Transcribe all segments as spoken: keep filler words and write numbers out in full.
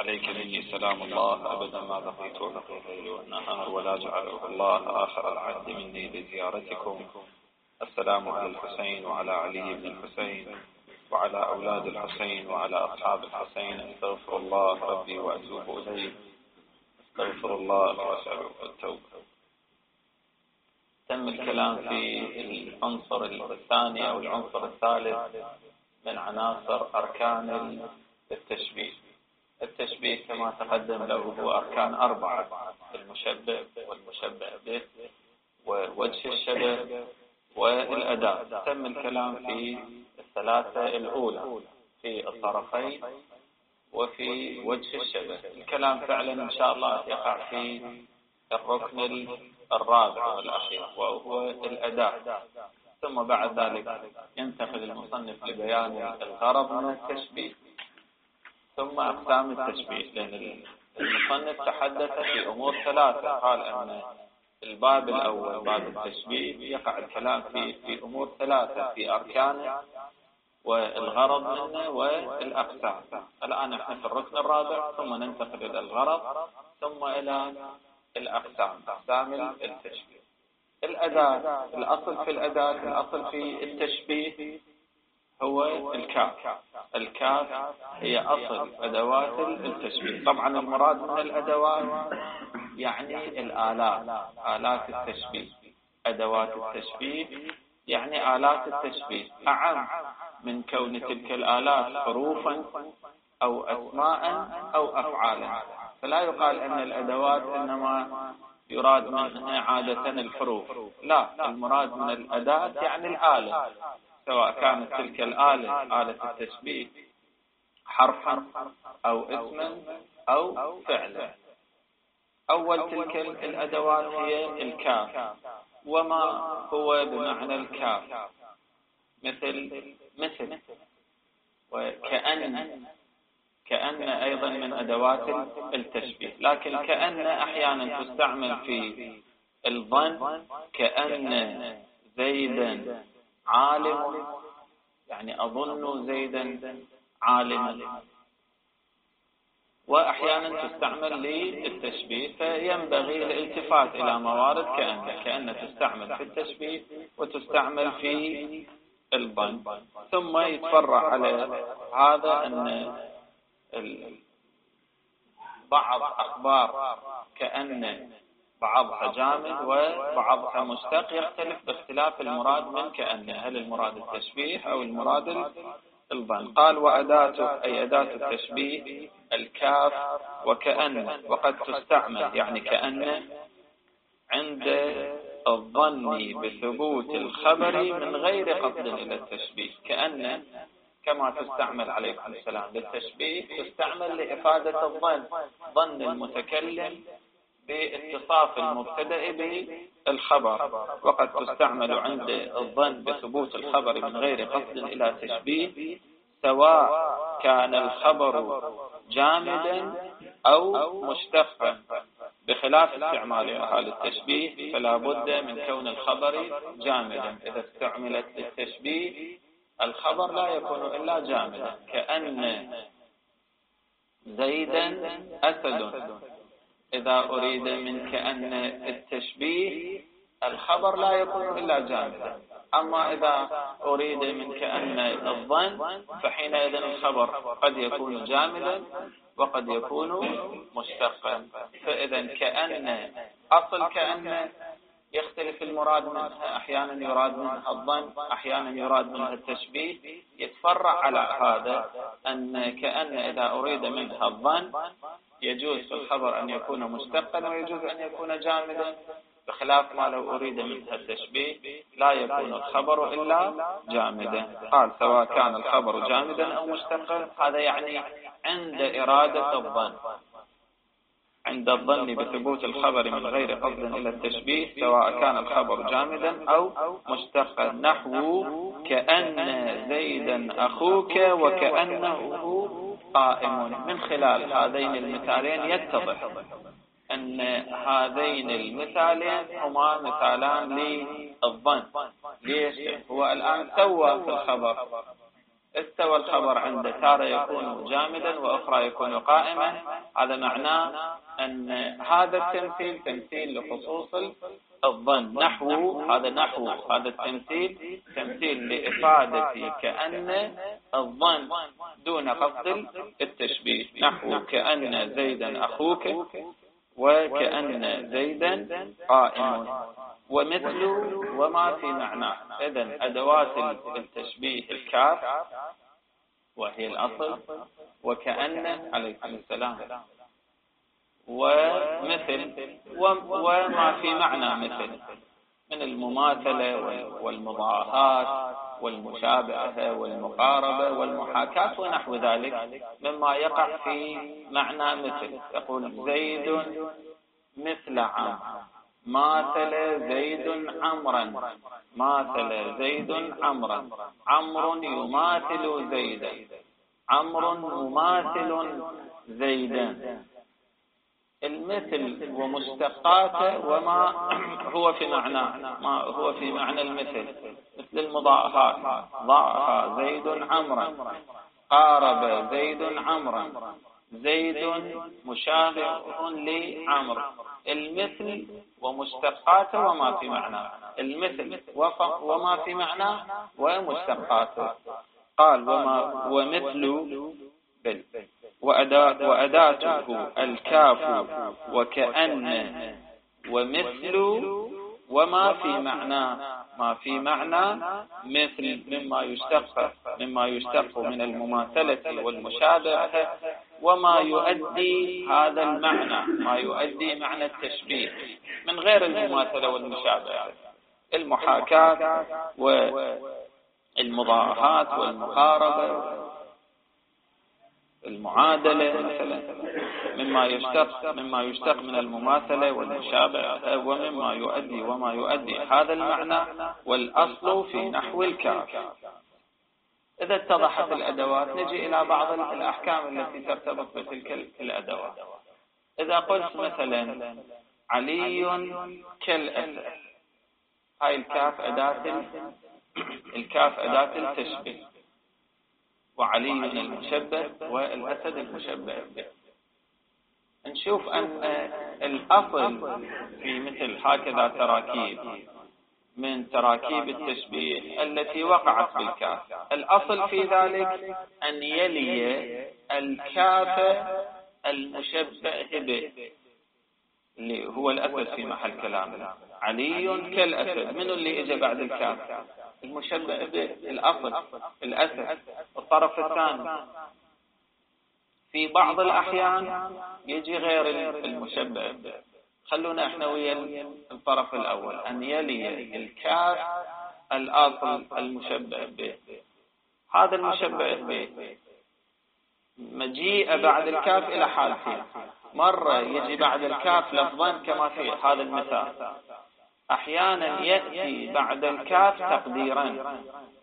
عليك مني سلام الله أبدا ما بقيت وبقي الليل والنهار، ولا جعله الله آخر العهد مني لزيارتكم. السلام على الحسين وعلى علي بن الحسين وعلى أولاد الحسين وعلى أصحاب الحسين. استغفر الله ربي وأتوب إليه، استغفر الله وأسأله التوبة. تم الكلام في العنصر الثاني أو العنصر الثالث من عناصر أركان التشبيه. التشبيه كما تقدم له هو أركان أربعة: المشبه والمشبه به ووجه الشبه والأداة. تم الكلام في الثلاثة الأولى في الطرفين وفي وجه الشبه. الكلام فعلا إن شاء الله يقع في الركن الرابع والأخير وهو الأداة. ثم بعد ذلك ينتقل المصنف لبيان الغرض من التشبيه ثم أقسام التشبيه، لأن المصنف تحدث في أمور ثلاثة. قال أن الباب الأول باب التشبيه يقع الكلام فيه في أمور ثلاثة: في أركانه والغرض منه والأقسام. الآن نحن في الركن الرابع، ثم ننتقل إلى الغرض ثم إلى الأقسام، أقسام التشبيه. الأداة، الأصل في الأداة، الأصل في التشبيه هو الكاف. الكاف هي أصل أدوات التشبيه. طبعا المراد من الأدوات يعني الآلات، آلات التشبيه. أدوات التشبيه يعني آلات التشبيه، أعم من كون تلك الآلات حروفا أو أسماء أو أفعالا. فلا يقال أن الأدوات إنما يراد منها عادة الحروف، لا، المراد من الأداة يعني الآلة، سواء كانت تلك الآلة آلة التشبيه حرفا أو اسما أو فعلا. أول تلك الأدوات هي الكاف. وما هو بمعنى الكاف؟ مثل مثل وكأن. كأن أيضا من أدوات التشبيه، لكن كأن أحيانا تستعمل في الظن، كأن زيدا عالم، يعني أظن زيدا عالما. وأحيانا تستعمل للتشبيه، فينبغي الالتفات إلى موارد كأن. كأن تستعمل في التشبيه وتستعمل في الظن. ثم يتفرع على هذا أن بعض أخبار كأن بعضها جامد وبعضها مشتق، يختلف باختلاف المراد من كأن، هل المراد التشبيه أو المراد الظن. قال وأداته أي أداة التشبيه الكاف وكأن. وقد تستعمل يعني كأن عند الظن بثبوت الخبر من غير قصد إلى التشبيه. كأن كما تستعمل عليكم السلام للتشبيه تستعمل لإفادة الظن، ظن المتكلم باتصاف المبتدأ بالخبر. وقد تستعمل عند الظن بثبوت الخبر من غير قصد إلى تشبيه، سواء كان الخبر جامدا أو مشتقا، بخلاف استعمالها للتشبيه فلا بد من كون الخبر جامدا. إذا استعملت للتشبيه الخبر لا يكون إلا جامدا، كأن زيدا أسد. إذا أريد من كأن التشبيه الخبر لا يكون إلا جامدا. أما إذا أريد من كأن الظن فحينئذ الخبر قد يكون جامدا وقد يكون مشتقا. فإذا كأن أصل كأن يختلف المراد منها، أحيانا يراد منها الظن، أحيانا يراد منها التشبيه. يتفرع على هذا أن كأن إذا أريد منها الظن يجوز في الخبر أن يكون مشتقا ويجوز أن يكون جامدا، بخلاف ما لو أريد منها التشبيه لا يكون الخبر إلا جامدا. قال سواء كان الخبر جامدا أو مشتقا، هذا يعني عند إرادة الظن، عند الظن بثبوت الخبر من غير قصد إلى التشبيه، سواء كان الخبر جامدا أو مشتقا. نحو كأن زيدا أخوك وكأنه قائم. من خلال هذين المثالين يتضح أن هذين المثالين هما مثالان للظن. ليش؟ هو الآن سوى في الخبر استوى الخبر عنده تارة يكون جامدا وأخرى يكون قائما، هذا معناه أن هذا التمثيل تمثيل لخصوص الظن. نحو هذا نحو هذا التمثيل تمثيل لإفادة كأن الظن دون قصد التشبيه. نحو كأن زيدا أخوك وكأن زيدا قائم، ومثل وما في معناه. إذن أدوات التشبيه الكاف وهي الأصل، وكأن عليكم السلام، ومثل وما في معنى مثل من المماثلة والمضاهاة والمشابهة والمقاربة والمحاكاة ونحو ذلك مما يقع في معنى مثل. تقول زيد مثل عمرو، ماثل زيد عمرا، ماثل زيد عمرا، عمرو يماثل زيدا، عمرو مماثل زيدا. المثل ومشتقاته وما هو في معناه، ما هو في معنى المثل، مثل المضاهاة، ضاها زيد عمرا، قارب زيد عمرا، زيد مشابه لعمر. المثل ومشتقاته وما في معناه، المثل وما في معناه ومشتقاته. قال وما ومثل بل وأداة وأداته الكاف وكأن ومثل وما في معناه، ما في معنى مثل مما يشتق مما يشتق من المماثلة والمشابهة، وما يؤدي هذا المعنى، ما يؤدي معنى التشبيه من غير المماثلة والمشابهة، المحاكاة والمضاهاة والمقاربة، المعادلة مثلا، مما يشتق مما يشتق من المماثلة والمشابهة، ومما يؤدي وما يؤدي هذا المعنى. والأصل في نحو الكاف. إذا اتضحت الأدوات نجي إلى بعض الأحكام التي ترتبط بتلك الأدوات. إذا قلت مثلا علي كالأسد، هاي الكاف أداة الكاف أداة التشبيه، وعلي المشبه والأسد المشبه به. نشوف أن الأصل في مثل هكذا تراكيب من تراكيب التشبيه التي وقعت بالكاف، الأصل في ذلك أن يلي الكاف المشبه به اللي هو الأسد في محل كلامنا. علي كالأسد، من اللي إجا بعد الكاف؟ المشبه به، الأصل الأسد. الطرف الثاني في بعض الأحيان يجي غير المشبه به. خلونا احنا ويا الطرف الأول، أن يلي الكاف الأصل المشبه به. هذا المشبه به مجيء بعد الكاف إلى حالتين: مرة يجي بعد الكاف لفظا كما في هذا المثال، أحيانا يأتي بعد الكاف تقديرا.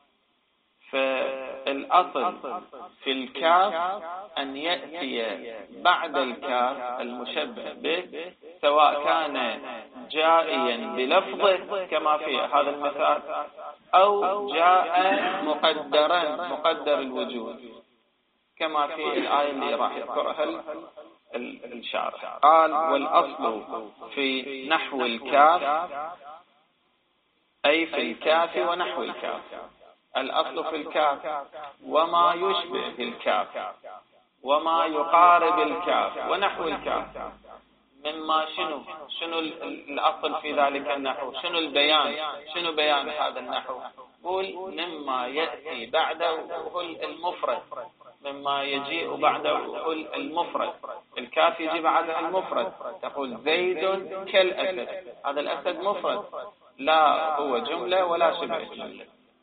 فالأصل في الكاف أن يأتي بعد الكاف المشبه به، سواء كان جائيا بلفظه كما في هذا المثال، أو جاء مقدرا مقدر الوجود كما في الآية اللي راح يذكرها الشارح. قال والأصل في نحو الكاف أي في الكاف ونحو الكاف. الأصل في الكاف وما يشبه الكاف وما يقارب الكاف ونحو الكاف، مما شنو شنو الأصل في ذلك النحو، شنو البيان، شنو بيان هذا النحو؟ قول مما يأتي بعده المفرد، مما يجيء بعده المفرد. الكاف يجي بعده المفرد، تقول زيد كالأسد، هذا الأسد مفرد، لا هو جملة ولا شبه جملة.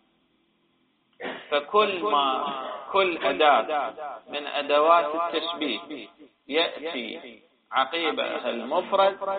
فكل ما كل أداة من أدوات التشبيه يأتي عقيبها المفرد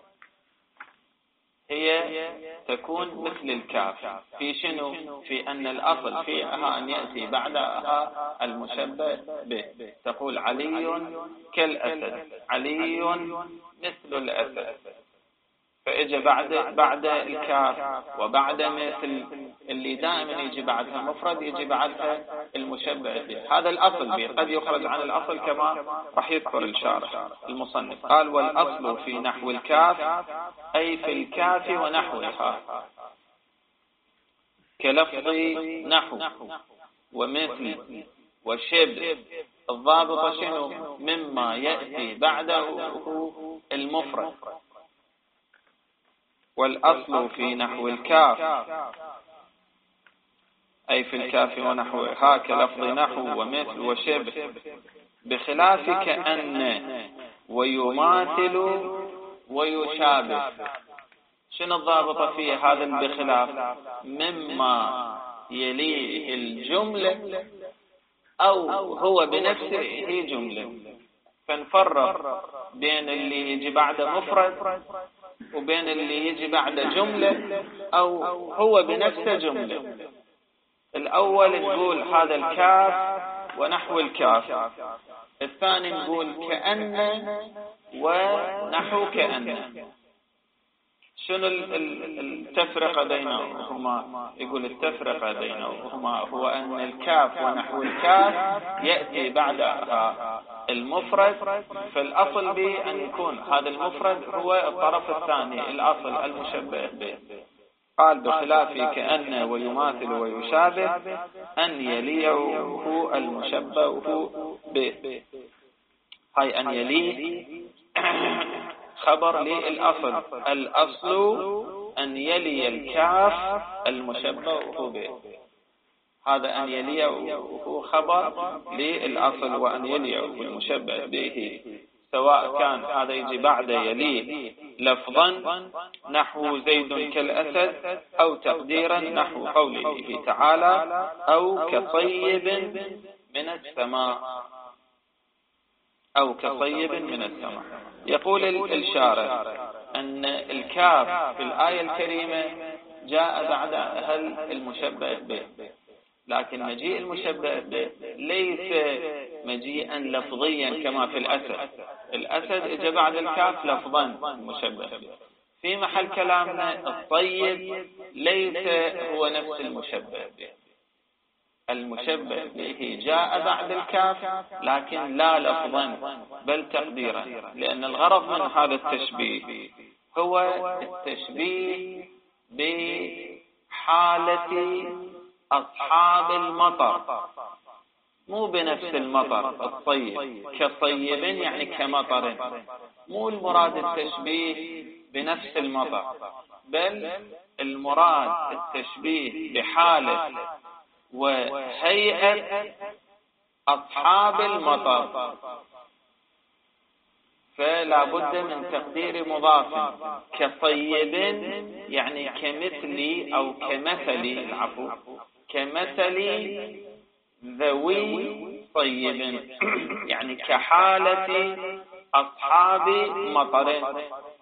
هي تكون مثل الكاف. في شنو؟ في أن الأصل فيها أن يأتي بعدها المشبه به. تقول علي كالأسد، علي مثل الأسد. فإجا بعد بعد الكاف وبعد مثل اللي دائما يجي بعدها مفرد يجي بعدها المشبه به. هذا الأصل به، قد يخرج عن الأصل كما راح يذكر الشارح المصنف. قال والأصل في نحو الكاف أي في الكاف ونحوها كلفظ نحو ومثل وشبه. الضابط شنو؟ مما يأتي بعده المفرد. والأصل في نحو الكاف أي في الكاف ونحوها كلفظ نحو ومثل وشبه، بخلاف كأن ويماثل ويشابه. شنو الضابط فيه هذا بخلاف؟ مما يليه الجملة أو هو بنفسه جملة. فنفرق بين اللي يجي بعد مفرد وبين اللي يجي بعد جملة أو هو بنفسه جملة. الأول نقول هذا الكاف ونحو الكاف، الثاني نقول كأن ونحو كأن. شنو التفرقة بينهما؟ يقول التفرقة بينهما هو أن الكاف ونحو الكاف يأتي بعدها المفرد، فالأصل به أن يكون هذا المفرد هو الطرف الثاني الأصل المشبه به. قال بخلاف كأن ويماثل ويشابه أن يليه المشبه به. هاي أن يليه خبر للأصل. الأصل أن يلي الكاف المشبه به. هذا أن يليه خبر للأصل وأن يليه المشبه به، سواء كان هذا يجي بعد يليه لفظا نحو زيد كالأسد، أو تقديرا نحو قوله تعالى أو كطيب من السماء، أو كطيب من السماء. يقول الشارح أن الكاف في الآية الكريمة جاء بعدها المشبه به، لكن مجيء المشبه به ليس مجيئا لفظيا كما في الأسد. الأسد اجى بعد الكاف لفظا مشبه به. في محل كلامنا الطيب ليس هو نفس المشبه به. المشبه به جاء بعد الكاف لكن لا لفظا بل تقديرا، لأن الغرض من هذا التشبيه هو التشبيه بحالة أصحاب المطر، مو بنفس المطر. الطيب كطيب يعني كمطر، مو المراد التشبيه بنفس المطر، بل المراد التشبيه بحالة وهيئة أصحاب المطر. فلا بد من تقدير مضاف. كطيب يعني كمثلي أو كمثلي، العفو، كمثلي ذوي طيب يعني كحالة أصحاب مطر.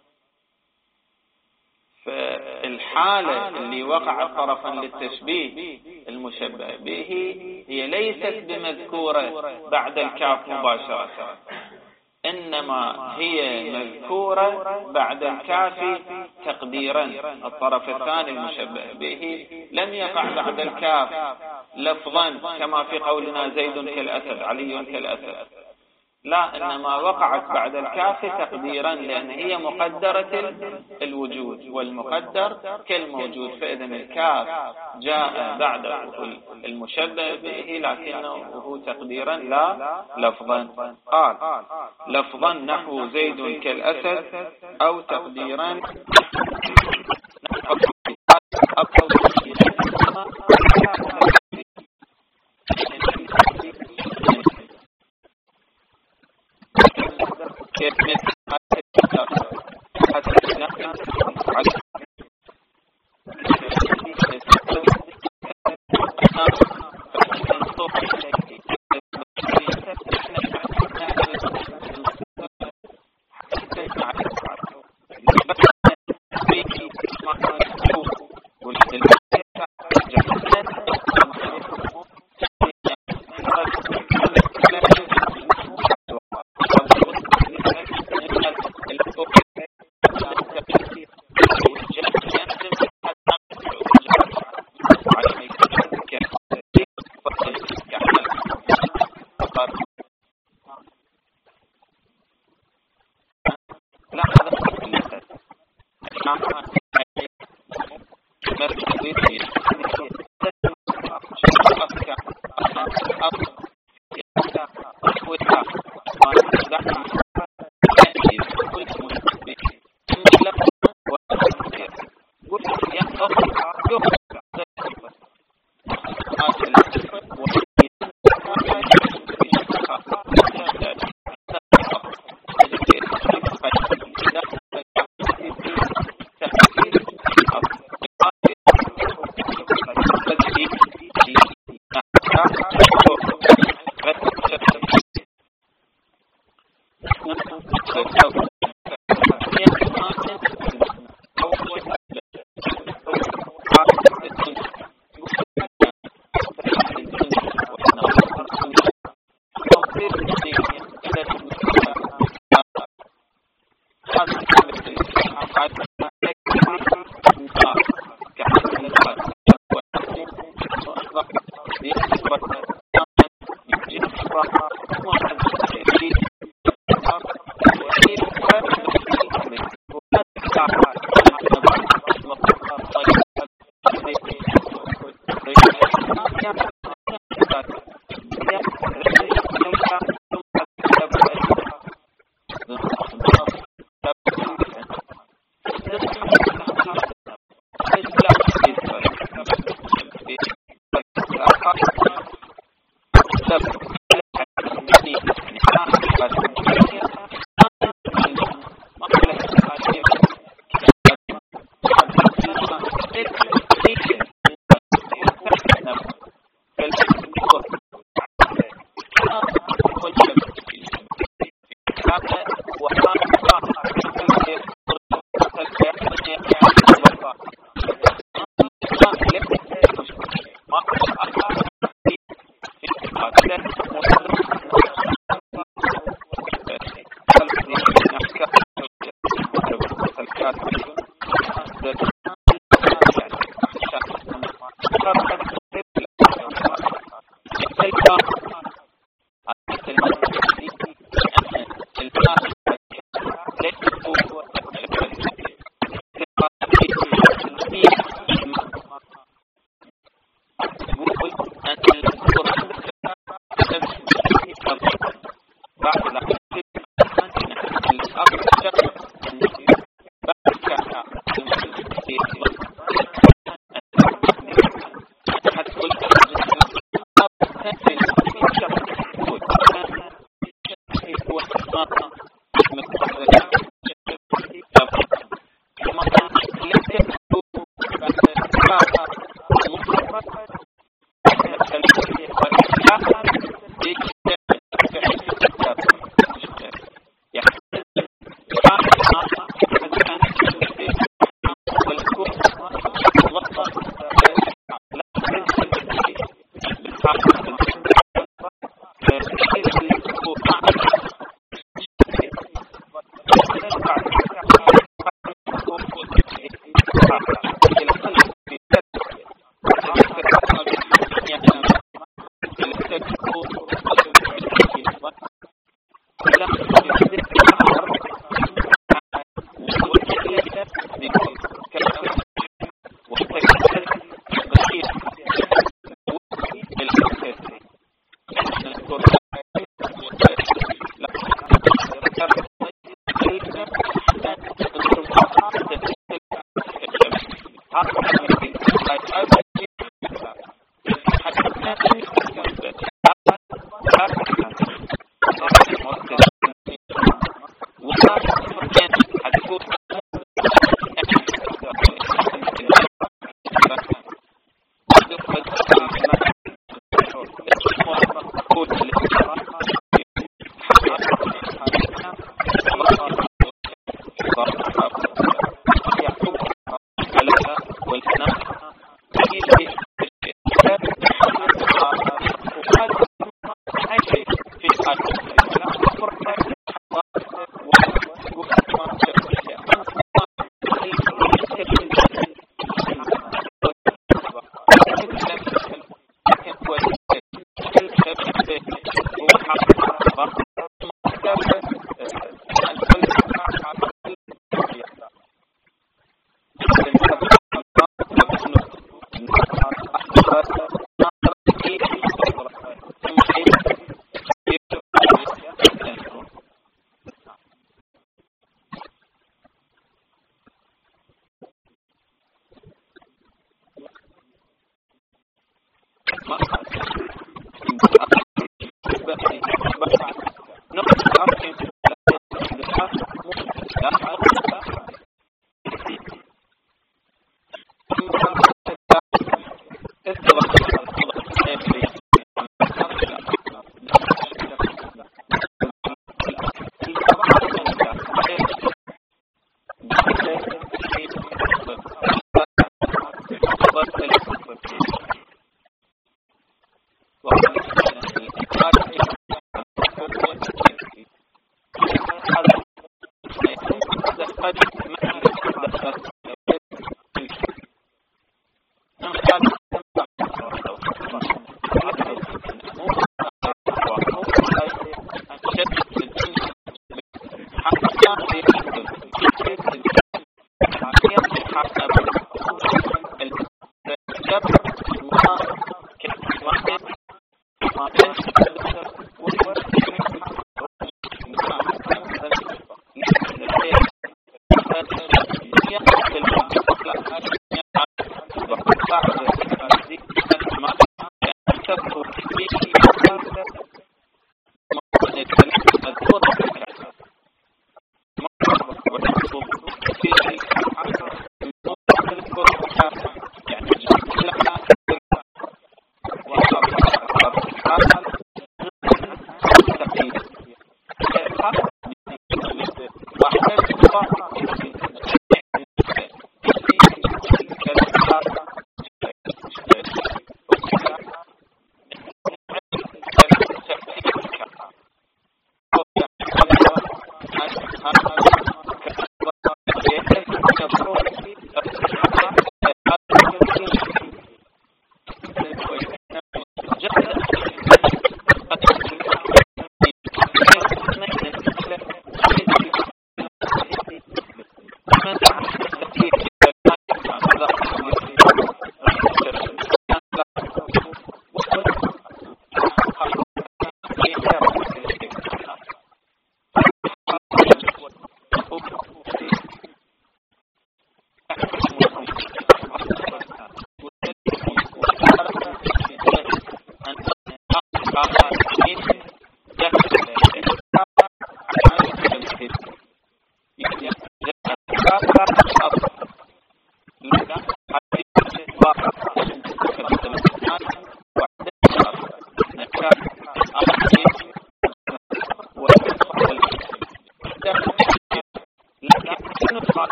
فالحالة اللي وقعت طرفا للتشبيه المشبه به هي ليست بمذكورة بعد الكاف مباشرة، إنما هي مذكورة بعد الكاف تقديرا. الطرف الثاني المشبه به لم يقع بعد الكاف لفظا كما في قولنا زيد كالأسد علي كالأسد، لا، إنما وقعت بعد الكاف تقديرا، لأن هي مقدرة الوجود والمقدر كالموجود. فإذا الكاف جاء بعد المشبه به لكنه تقديرا لا لفظا. قال لفظا نحو زيد كالأسد، أو تقديرا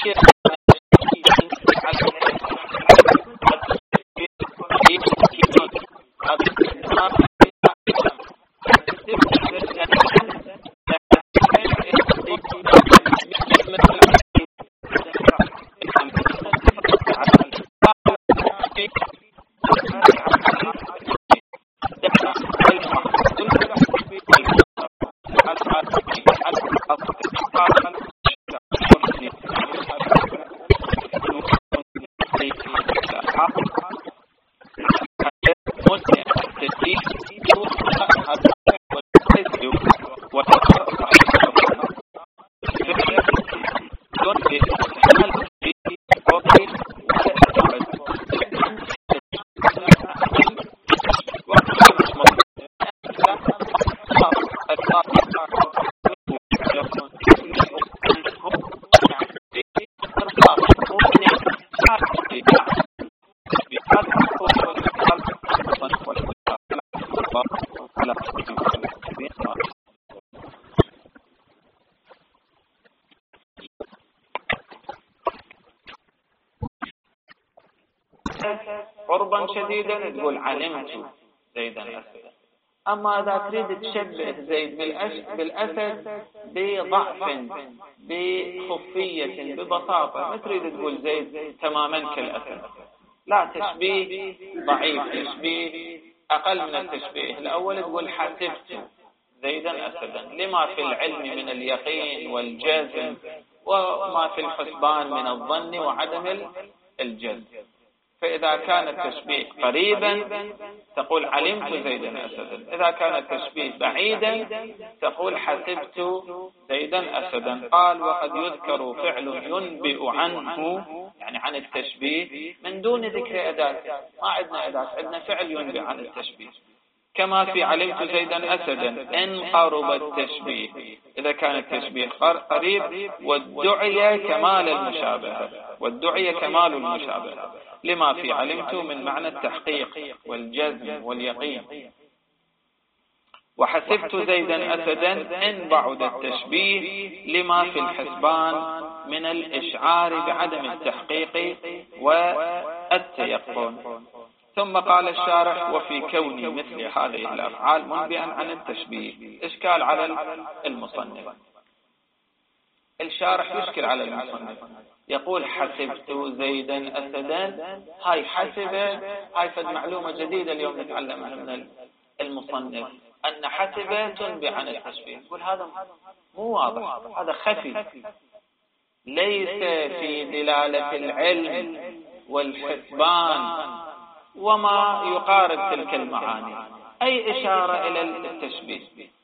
قربا شديدا تقول علمت زيدا أسدا. أما إذا تريد تشبه زيد بالأسد بضعف بخفية ببساطة، ما تريد تقول زيد تماما كالأسد، لا، تشبيه ضعيف، تشبيه أقل من التشبيه الأول. تقول حسبت زيدا أسدا لما في العلم من اليقين والجزم، وما في الحسبان من الظن وعدم الجزم. فإذا كان التشبيه قريبا تقول علمت زيدا أسدا، إذا كان التشبيه بعيدا تقول حسبت زيدا أسدا. قال وقد يذكر فعل ينبئ عنه، يعني عن التشبيه، من دون ذكر أداة. ما عندنا أداة، عندنا فعل ينبئ عن التشبيه، كما في علمت زيدا أسدا إن قرب التشبيه، إذا كان التشبيه قريب. والدعي كمال المشابهة، والدعي كمال المشابهة لما في علمت من معنى التحقيق والجزم واليقين. وحسبت زيدا أسدا إن بعد التشبيه لما في الحسبان من الإشعار بعدم التحقيق والتيقن. ثم قال الشارح وفي كون مثل هذه الأفعال منبئا عن التشبيه. إشكال على المصنف. الشارح يشكل على المصنف، يقول حسبت زيدا أسدا، هاي حسب، هاي فد معلومة جديدة اليوم نتعلمها من المصنف، أن حسب تنبئ عن التشبيه. يقول هذا مو واضح، هذا خفي، ليس في دلالة العلم والحسبان وما يقارب تلك المعاني أي إشارة إلى التشبيه.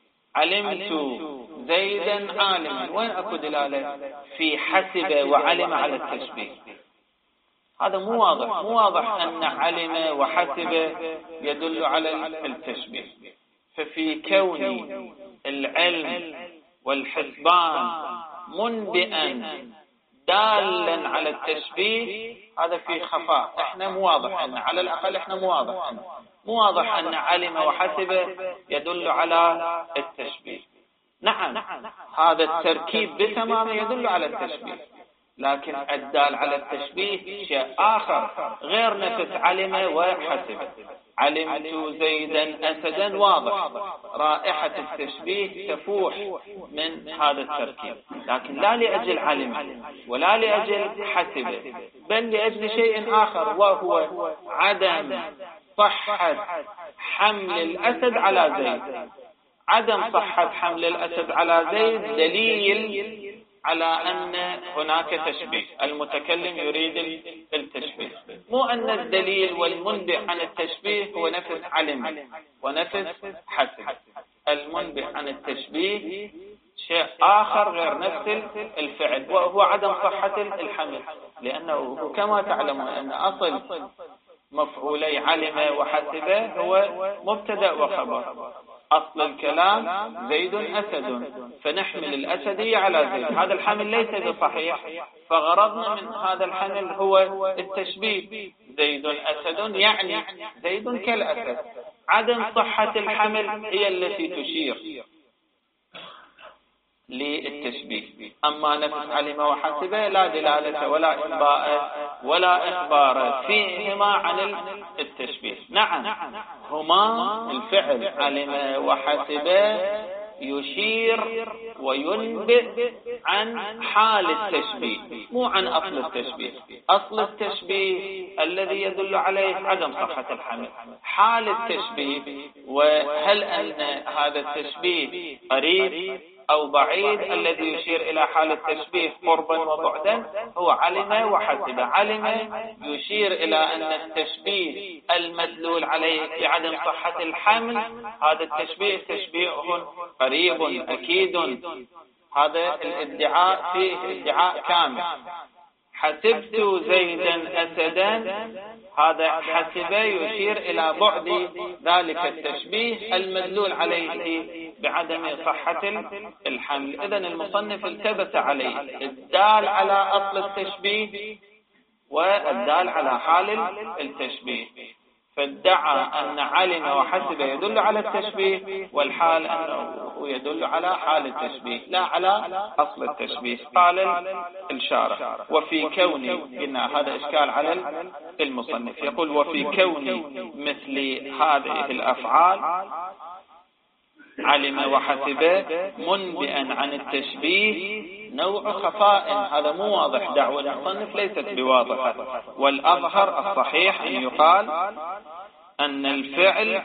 علمت زيدا عالما، وين أكو دلالة في حسب وعلم على التشبيه؟ هذا مو واضح، مو واضح أن علم وحسب يدل على التشبيه. ففي كون العلم والحسبان منبئا دالا على التشبيه، هذا في خفاء، احنا مو واضح أن، على الأقل احنا مو واضح أن مو واضح أن علم وحسب يدل على التشبيه. نعم، هذا التركيب بتمامه يدل على التشبيه، لكن الدال على التشبيه شيء آخر غير نفس علم وحسب. علمت زيدا أسدا واضح، رائحة التشبيه تفوح من هذا التركيب، لكن لا لأجل علم ولا لأجل حسب، بل لأجل شيء آخر، وهو عدم صحة حمل الأسد على زيد. عدم صحة حمل الأسد على زيد دليل على أن هناك تشبيه، المتكلم يريد التشبيه، مو أن الدليل والمنبئ عن التشبيه هو نفس علم ونفس حسب. المنبئ عن التشبيه شيء آخر غير نفس الفعل، وهو عدم صحة الحمل، لأنه كما تعلمون أن أصل مفعولي علم وحسب هو مبتدأ وخبر. أصل الكلام زيد أسد، فنحمل الأسدي على زيد، هذا الحمل ليس بصحيح، فغرضنا من هذا الحمل هو التشبيه. زيد أسد يعني زيد كالأسد، عدم صحة الحمل هي التي تشير للتشبيه. أما نفس علم وحسب لا دلالة ولا إنباء ولا إخبار فيهما عن التشبيه. نعم هما الفعل علم وحسب يشير وينبئ عن حال التشبيه مو عن أصل التشبيه. أصل التشبيه الذي يدل عليه عدم صحة الحمل. حال التشبيه وهل أن هذا التشبيه قريب أو بعيد الذي يشير إلى حال التشبيه قربا وبعدا هو علم وحسب. علم يشير إلى أن التشبيه المدلول عليه بعدم صحة الحمل هذا التشبيه تشبيه قريب أكيد، هذا الادعاء فيه ادعاء كامل. حسبت زيدا أسدا هذا حسب يشير إلى بعد ذلك التشبيه المدلول عليه بعدم صحة الحمل. إذن المصنف التبس عليه الدال على أصل التشبيه والدال على حال التشبيه، فادعى أن علم وحسب يدل على التشبيه والحال أنه يدل على حال التشبيه لا على أصل التشبيه. قال الشارح وفي كون، قلنا هذا إشكال على المصنف، يقول وفي كون مثل هذه الأفعال علم وحسب منبئا عن التشبيه نوع خفاء. هذا مو واضح، دعوة المصنف ليست بواضحة، والأظهر الصحيح أن يقال أن الفعل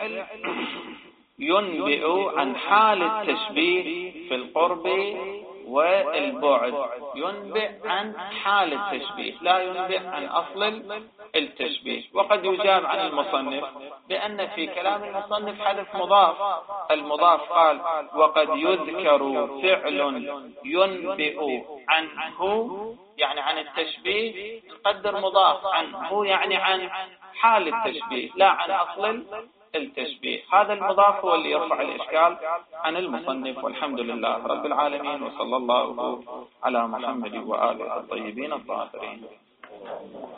ينبئ عن حال التشبيه في القرب والبعد، ينبئ عن حال التشبيه لا ينبئ عن أصل التشبيه. وقد يجاب عن المصنف بأن في كلام المصنف حدث مضاف. المضاف قال وقد يذكر فعل ينبئ عنه يعني عن التشبيه، نقدر مضاف عنه يعني عن حال التشبيه لا عن أصل التشبيه. هذا المضاف هو اللي يرفع الإشكال عن المصنف. والحمد لله رب العالمين، وصلى الله على محمد وآله الطيبين الطاهرين.